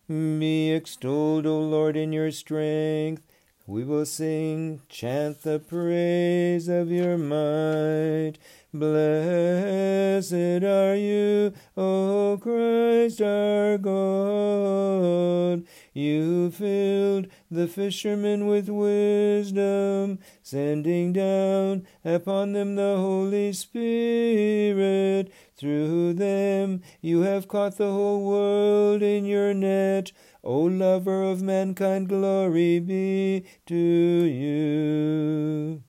Be extolled, O Lord, in your strength. We will sing, chant the praise of your might. Blessed are you, O Christ our God. You filled the fishermen with wisdom, sending down upon them the Holy Spirit. Through them you have caught the whole world in your net. O lover of mankind, glory be to you.